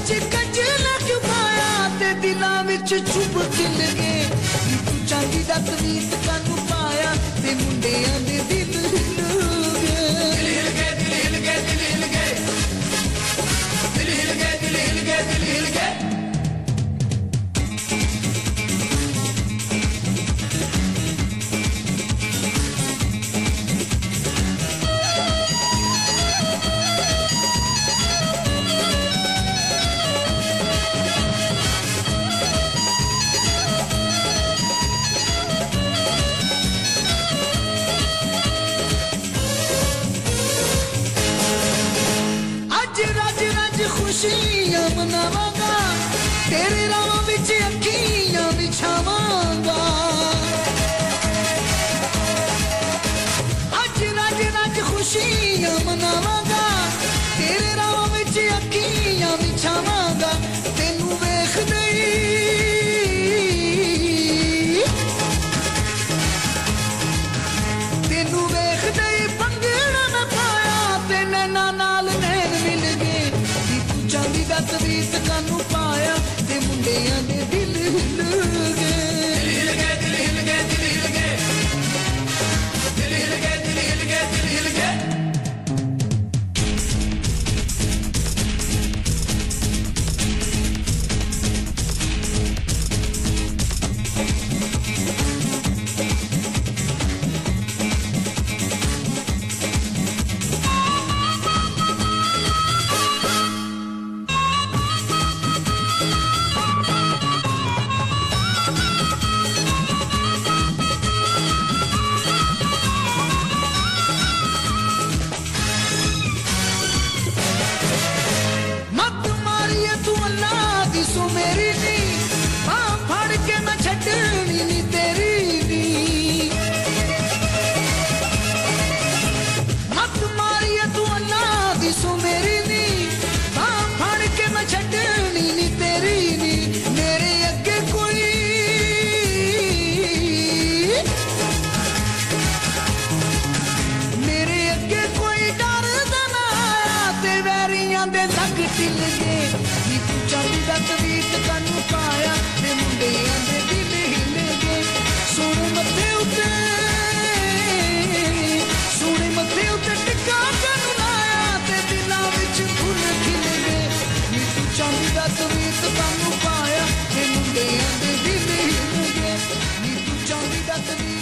च कंजला क्यों पाया ते दिलां विच चुभ खिल गए नी तू चांदी दा तवीत कानू पाया ते मुंडियां दे दिल हिल गए दिल हिल गए दिल हिल गए दिल हिल गए दिल हिल गए दिल हिल गए दिल हिल गए खुशियां मनावांगा तेरे राहों विच अखियां बिछावांगा अज रज रज खुशियां मनावांगा तेरे राहों विच अखियां बिछावांगा तेनू वेखदे भंगड़ा मैं पाया ते नैना नाल नैन मिल गए चांदी दा तवीत कानू पाया ते मुंडियां दे दिल हिल गए दिल हिल गए दिल हिल गए दिल हिल गए दिल हिल गए दिल हिल गए दिल हिल गए सो मेरी नी बां फड़ के मैं छड्डनी नी तेरी नी मत मारिए तू अल्लाह दी सो मेरी नी बां फड़ के मैं छड्डनी नी तेरी नी मेरे अगे कोई डर दा ना आया ते वैरियां दे लग टिल गए चांदी दा तवीत कानू पाया ते मुंडियां दे दिल हिल गए सोने मत्थे उत्ते टिक्का कानू लाया ते दिलां विच फुल खिल गए नी तू चांदी दा तवीत कानू पाया ते मुंडियां दे दिल हिल गए नी तू चांदी दा तवीत